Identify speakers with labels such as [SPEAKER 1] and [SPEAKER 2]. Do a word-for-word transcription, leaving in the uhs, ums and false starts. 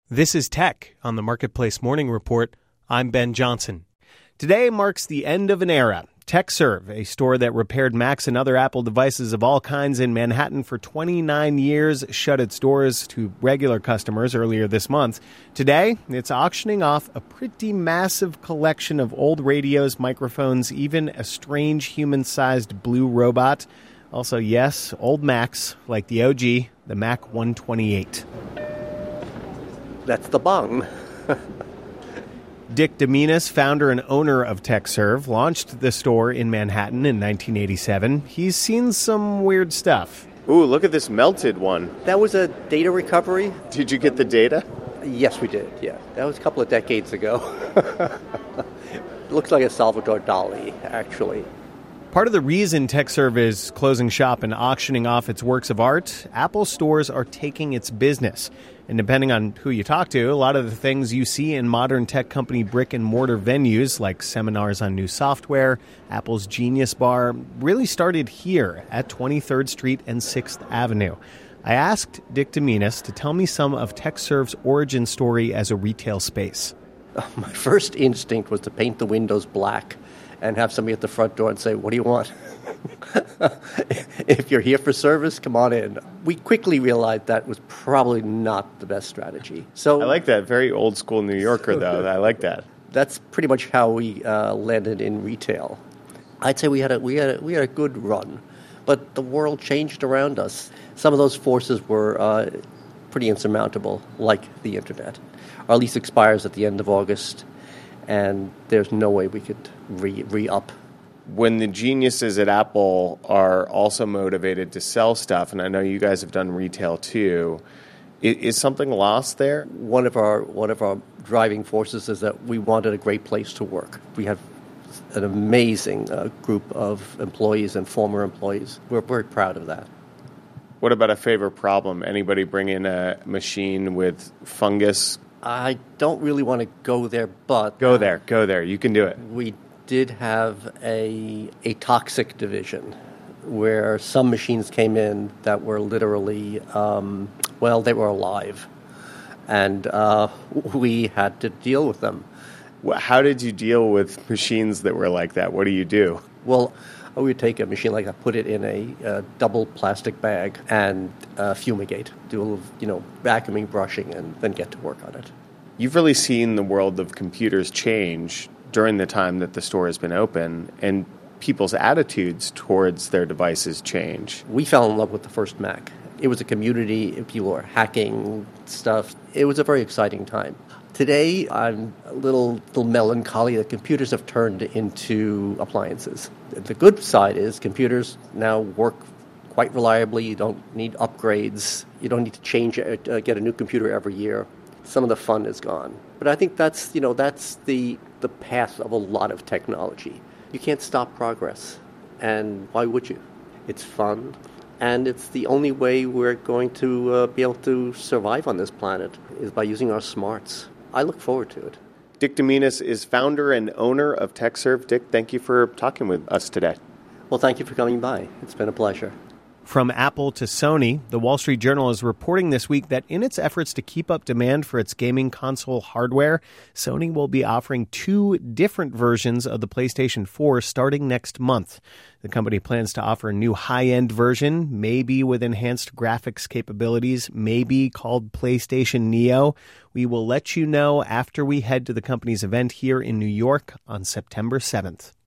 [SPEAKER 1] This is Tech on the Marketplace Morning Report. I'm Ben Johnson. Today marks the end of an era. TechServe, a store that repaired Macs and other Apple devices of all kinds in Manhattan for twenty-nine years, shut its doors to regular customers earlier this month. Today, it's auctioning off a pretty massive collection of old radios, microphones, even a strange human-sized blue robot. Also, yes, old Macs like the O G, the Mac one twenty-eight.
[SPEAKER 2] That's the bung.
[SPEAKER 1] Dick Daminas, founder and owner of TechServe, launched the store in Manhattan in nineteen eighty-seven. He's seen some weird stuff.
[SPEAKER 3] Ooh, look at this melted one.
[SPEAKER 2] That was a data recovery.
[SPEAKER 3] Did you get the data?
[SPEAKER 2] Yes, we did, yeah. That was a couple of decades ago. It looks like a Salvador Dali, actually.
[SPEAKER 1] Part of the reason TechServe is closing shop and auctioning off its works of art, Apple stores are taking its business. And depending on who you talk to, a lot of the things you see in modern tech company brick-and-mortar venues, like seminars on new software, Apple's Genius Bar, really started here at twenty-third Street and sixth Avenue. I asked Dick Daminas to tell me some of TechServe's origin story as a retail space.
[SPEAKER 2] My first instinct was to paint the windows black and have somebody at the front door and say, "What do you want?" If you're here for service, come on in. We quickly realized that was probably not the best strategy. So
[SPEAKER 3] I like that. Very old school New Yorker, though. I like that.
[SPEAKER 2] That's pretty much how we uh, landed in retail. I'd say we had a we had a, we had a good run, but the world changed around us. Some of those forces were uh, pretty insurmountable, like the internet. Our lease expires at the end of August, and there's no way we could re re-up.
[SPEAKER 3] When the geniuses at Apple are also motivated to sell stuff, and I know you guys have done retail too, is, is something lost there?
[SPEAKER 2] One of our one of our driving forces is that we wanted a great place to work. We have an amazing uh, group of employees and former employees. We're very proud of that.
[SPEAKER 3] What about a favorite problem? Anybody bring in a machine with fungus?
[SPEAKER 2] I don't really want to go there, but...
[SPEAKER 3] Go there, go there. You can do it.
[SPEAKER 2] We did have a a toxic division where some machines came in that were literally, um, well, they were alive. And uh, we had to deal with them.
[SPEAKER 3] How did you deal with machines that were like that? What do you do?
[SPEAKER 2] Well, we would take a machine like that, put it in a, a double plastic bag and uh, fumigate, do a little, you know, vacuuming, brushing, and then get to work on it.
[SPEAKER 3] You've really seen the world of computers change during the time that the store has been open, and people's attitudes towards their devices change.
[SPEAKER 2] We fell in love with the first Mac. It was a community. People were hacking stuff. It was a very exciting time. Today, I'm a little, little melancholy that computers have turned into appliances. The good side is computers now work quite reliably. You don't need upgrades. You don't need to change, uh, get a new computer every year. Some of the fun is gone. But I think that's, you know, that's the the path of a lot of technology. You can't stop progress. And why would you? It's fun. And it's the only way we're going to uh, be able to survive on this planet is by using our smarts. I look forward to it.
[SPEAKER 3] Dick Daminas is founder and owner of TechServe. Dick, thank you for talking with us today.
[SPEAKER 2] Well, thank you for coming by. It's been a pleasure.
[SPEAKER 1] From Apple to Sony, the Wall Street Journal is reporting this week that in its efforts to keep up demand for its gaming console hardware, Sony will be offering two different versions of the PlayStation four starting next month. The company plans to offer a new high-end version, maybe with enhanced graphics capabilities, maybe called PlayStation Neo. We will let you know after we head to the company's event here in New York on September seventh.